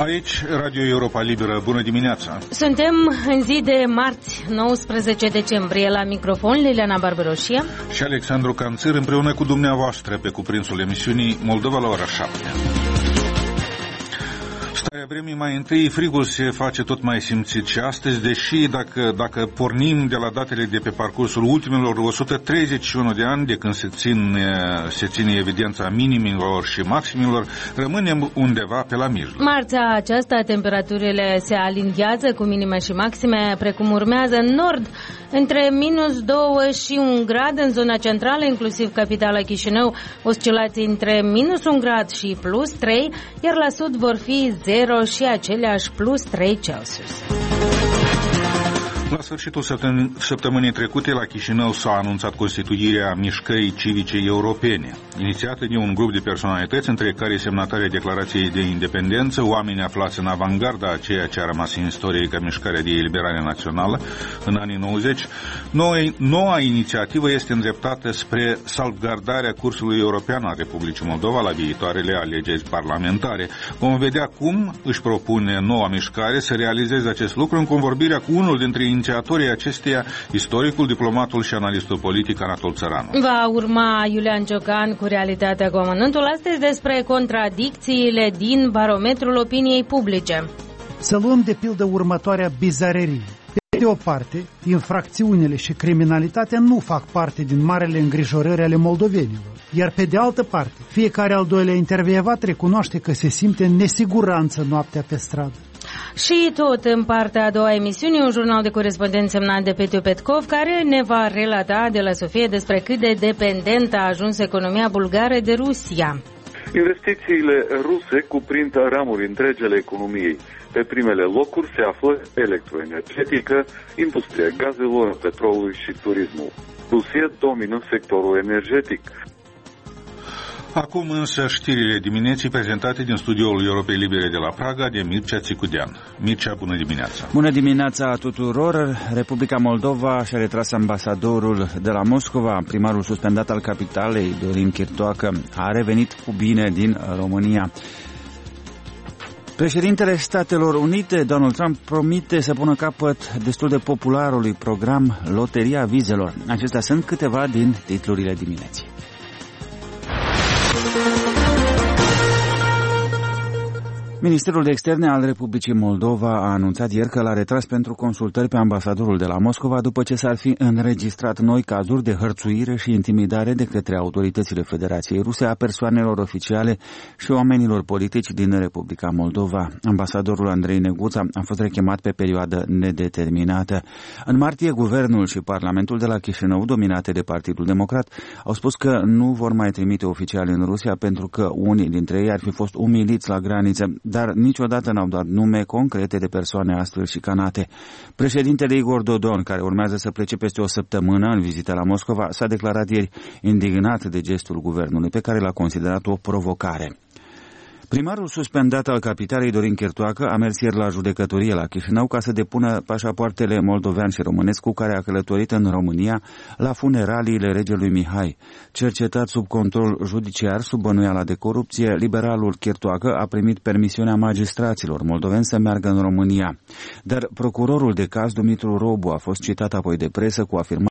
Aici, Radio Europa Liberă, bună dimineața! Suntem în zi de marți, 19 decembrie, la microfon Liliana Barbaroșia și Alexandru Canțir, împreună cu dumneavoastră pe cuprinsul emisiunii Moldova la ora 7. Starea vremii, mai întâi, frigul se face tot mai simțit și astăzi, deși dacă pornim de la datele de pe parcursul ultimelor 131 de ani, de când se ține evidența minimilor și maximilor, rămânem undeva pe la mijloc. Marțea aceasta, temperaturile se aliniază cu minime și maxime, precum urmează în nord, între -2 și 1 grad, în zona centrală, inclusiv capitala Chișinău, oscilații între -1 grad și +3, iar la sud vor fi 0 și aceleași +3 Celsius. La sfârșitul săptămânii trecute, la Chișinău s-a anunțat constituirea Mișcării Civice Europene, inițiată de un grup de personalități, între care semnatarii Declarației de Independență, oameni aflați în avangarda a ceea ce a rămas în istorie ca Mișcarea de Eliberare Națională în anii 90. Noua inițiativă este îndreptată spre salvgardarea cursului european al Republicii Moldova la viitoarele alegeri parlamentare. Vom vedea cum își propune noua mișcare să realizeze acest lucru în convorbirea cu unul dintre inițiatorii acesteia, istoricul, diplomatul și analistul politic Anatol Țăranu. Va urma Iulian Ciocan cu Realitatea cu amănuntul, astăzi despre contradicțiile din barometrul opiniei publice. Să luăm de pildă următoarea bizarerie. Pe de o parte, infracțiunile și criminalitatea nu fac parte din marele îngrijorări ale moldovenilor, iar pe de altă parte, fiecare al doilea intervievat recunoaște că se simte în nesiguranță noaptea pe stradă. Și tot în partea a doua emisiunii, un jurnal de corespondenți semnat de Petiu Petkov, care ne va relata de la Sofie despre cât de dependentă a ajuns economia bulgară de Rusia. Investițiile ruse cuprind ramuri întregi ale economiei. Pe primele locuri se află electroenergetică, industria gazelor, petrolului și turismul. Rusia domină sectorul energetic. Acum însă știrile dimineții prezentate din studioul Europei Libere de la Praga de Mircea Țicudean. Mircea, bună dimineața! Bună dimineața tuturor! Republica Moldova și-a retras ambasadorul de la Moscova. Primarul suspendat al capitalei, Dorin Chirtoacă, a revenit cu bine din România. Președintele Statelor Unite, Donald Trump, promite să pună capăt destul de popularului program Loteria Vizelor. Acestea sunt câteva din titlurile dimineții. Ministerul de Externe al Republicii Moldova a anunțat ieri că l-a retras pentru consultări pe ambasadorul de la Moscova după ce s-ar fi înregistrat noi cazuri de hărțuire și intimidare de către autoritățile Federației Ruse a persoanelor oficiale și oamenilor politici din Republica Moldova. Ambasadorul Andrei Neguța a fost rechemat pe perioadă nedeterminată. În martie, guvernul și Parlamentul de la Chișinău, dominate de Partidul Democrat, au spus că nu vor mai trimite oficiali în Rusia pentru că unii dintre ei ar fi fost umiliți la graniță, dar niciodată n-au dat nume concrete de persoane astfel șicanate. Președintele Igor Dodon, care urmează să plece peste o săptămână în vizită la Moscova, s-a declarat ieri indignat de gestul guvernului, pe care l-a considerat o provocare. Primarul suspendat al capitalei, Dorin Chirtoacă, a mers ieri la judecătorie la Chișinău ca să depună pașapoartele moldovean și românesc cu care a călătorit în România la funeraliile regelui Mihai. Cercetat sub control judiciar, sub bănuiala de corupție, liberalul Chirtoacă a primit permisiunea magistraților moldoveni să meargă în România. Dar procurorul de caz, Dumitru Robu, a fost citat apoi de presă cu afirmația